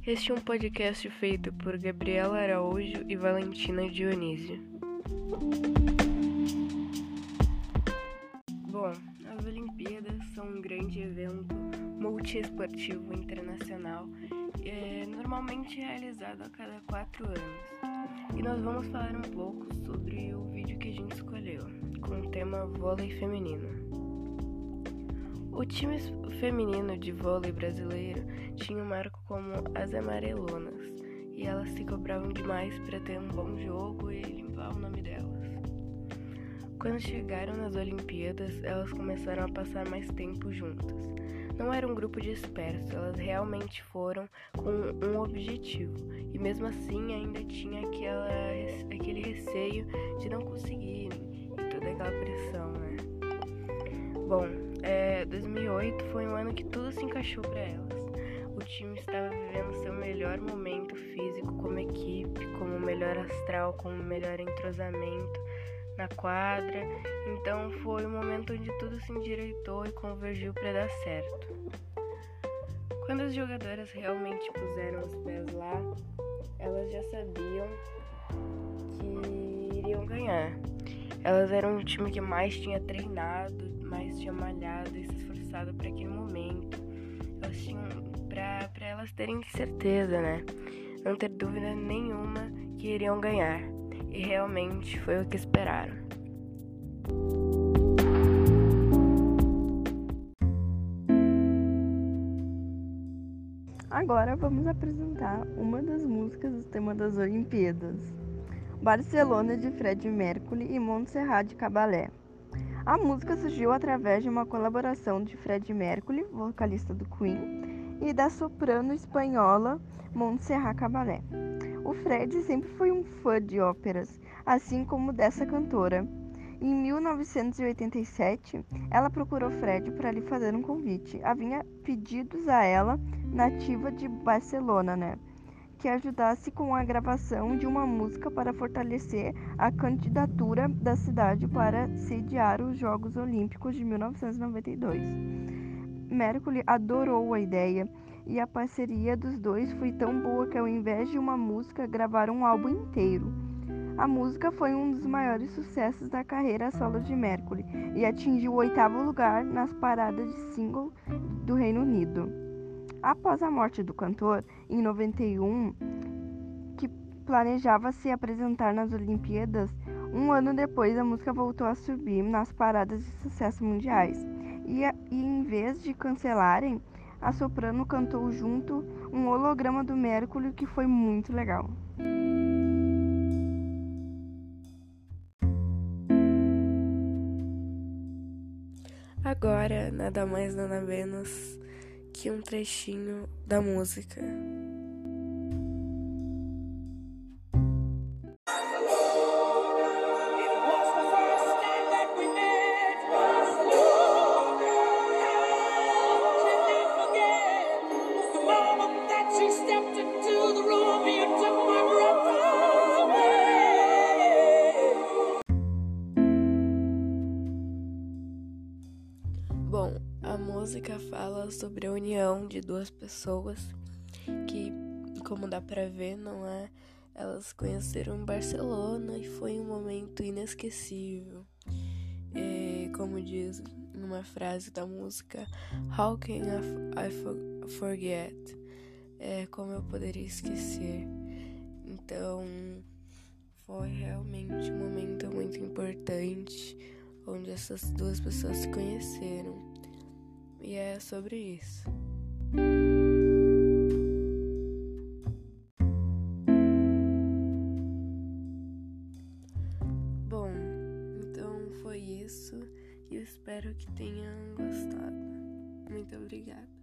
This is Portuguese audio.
Este é um podcast feito por Gabriela Araújo e Valentina Dionísio. Bom, as Olimpíadas são um grande evento multiesportivo internacional normalmente realizado a cada 4 anos. E nós vamos falar um pouco sobre o vídeo que a gente escolheu, com o tema vôlei feminino. O time feminino de vôlei brasileiro tinha um marco como as amarelonas, e elas se cobravam demais para ter um bom jogo e limpar o nome delas. Quando chegaram nas Olimpíadas, elas começaram a passar mais tempo juntas. Não era um grupo disperso, elas realmente foram com um objetivo, e mesmo assim ainda tinha aquele receio de não conseguirem e toda aquela pressão, né? Bom, 2008 foi um ano que tudo se encaixou para elas. O time estava vivendo seu melhor momento físico como equipe, como melhor astral, como melhor entrosamento na quadra. Então foi um momento onde tudo se endireitou e convergiu para dar certo. Quando as jogadoras realmente puseram os pés lá, elas já sabiam que iriam ganhar. Elas eram um time que mais tinha treinado, mais tinha malhado e se esforçado para aquele momento. Elas tinham para elas terem certeza, né? Não ter dúvida nenhuma que iriam ganhar. E realmente foi o que esperaram. Agora vamos apresentar uma das músicas do tema das Olimpíadas. Barcelona, de Freddie Mercury e Montserrat Caballé. A música surgiu através de uma colaboração de Freddie Mercury, vocalista do Queen, e da soprano espanhola Montserrat Caballé. O Freddie sempre foi um fã de óperas, assim como dessa cantora. Em 1987, ela procurou Freddie para lhe fazer um convite. Havia pedidos a ela, nativa de Barcelona, que ajudasse com a gravação de uma música para fortalecer a candidatura da cidade para sediar os Jogos Olímpicos de 1992. Mercury adorou a ideia e a parceria dos dois foi tão boa que, ao invés de uma música, gravaram um álbum inteiro. A música foi um dos maiores sucessos da carreira solo de Mercury e atingiu o 8º lugar nas paradas de single do Reino Unido. Após a morte do cantor, em 91, que planejava se apresentar nas Olimpíadas, um ano depois a música voltou a subir nas paradas de sucesso mundiais. E em vez de cancelarem, a soprano cantou junto um holograma do Mercury, que foi muito legal. Agora, nada mais nada menos que um trechinho da música. Bom, a música fala sobre a união de duas pessoas que, como dá pra ver, não é? Elas conheceram Barcelona e foi um momento inesquecível. Como diz numa frase da música, How can I forget? Como eu poderia esquecer? Então, foi realmente um momento muito importante, onde essas duas pessoas se conheceram. E é sobre isso. Bom, então foi isso. E eu espero que tenham gostado. Muito obrigada.